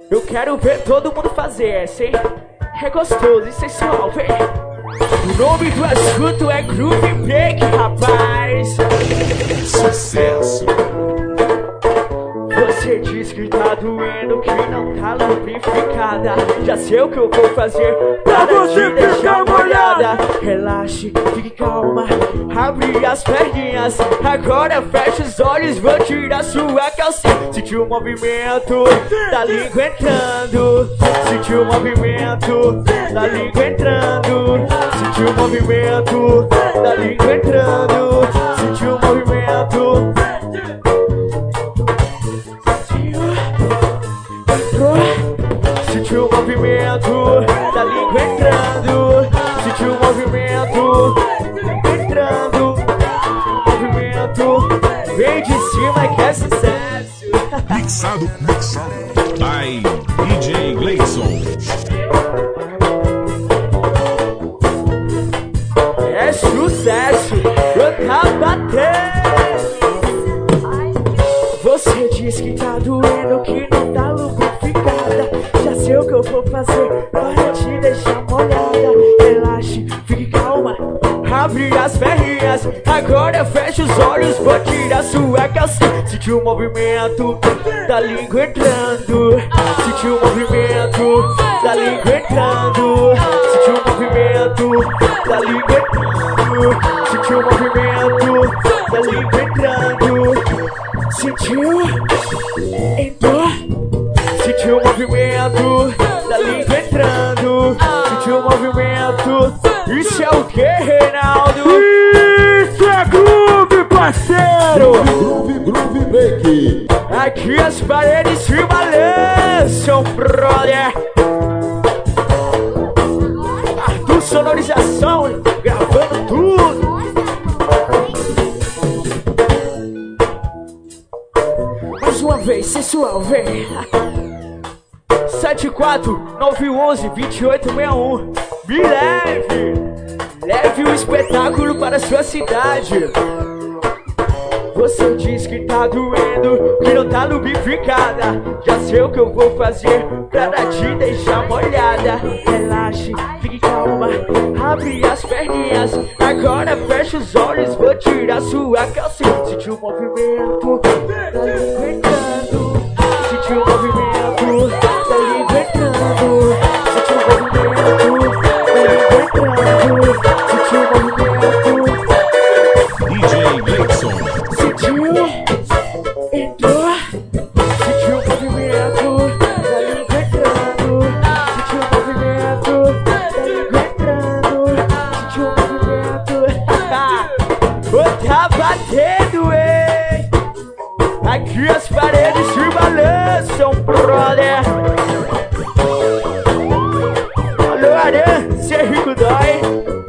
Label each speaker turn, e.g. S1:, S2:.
S1: Eu quero ver todo mundo fazer, sim. É gostoso e sensual, vem. O nome do assunto é Groove Break, rapaz.
S2: Sucesso.
S1: Você diz que tá doendo, que não tá lubrificada. Já sei o que eu vou fazer pra você deixar molhada. Relaxe, fique calma, abre as perninhas. Agora fecha os olhos, vou tirar sua calcinha. Sentiu o movimento da língua entrando. Sentiu o movimento da língua entrando. Sentiu o movimento da língua entrando. Sentiu o movimento. Sentiu o movimento da língua entrando. Sentiu o movimento entrando. Movimento vem de cima que é sucesso.
S2: Mixado by DJ Gleison.
S1: É sucesso, eu tá batendo. Você diz que tá doendo, que não tá lubrificada. Já sei o que eu vou fazer para te deixar molhada. Relaxe, fique calma, abre as perninhas. Agora fecha os olhos, vou tirar sua calcinha. Sentiu o movimento da língua entrando. Sentiu o movimento da língua entrando. Sentiu o movimento da língua entrando. Sentiu o movimento da língua entrando. Sentiu? Entrou? Sentiu o movimento da língua entrando. Sentiu o movimento. Isso é o que, Reinaldo? Isso é groove, parceiro!
S2: Groove Break.
S1: Aqui as paredes se balançam, brother. Arthur Sonorização, gravando tudo. Mais uma vez, sensual, vem. 74-911-2861. Me leve o espetáculo para sua cidade. Você diz que tá doendo, que não tá lubrificada. Já sei o que eu vou fazer pra te deixar molhada. Relaxe, fique calma, abre as perninhas. Agora fecha os olhos, vou tirar sua calcinha. Sentiu o movimento da língua entrando. Sentiu o movimento da língua entrando. Sentiu o movimento da língua entrando. Sentiu o movimento.
S2: DJ Gleison.
S1: Sentiu, entrou, sentiu o movimento da língua entrando. Sentiu o movimento da língua entrando. Sentiu o movimento. Ô, tá batendo, hein? Aqui as paredes se balançam, brother. Alô, Aran, cê é rico dói.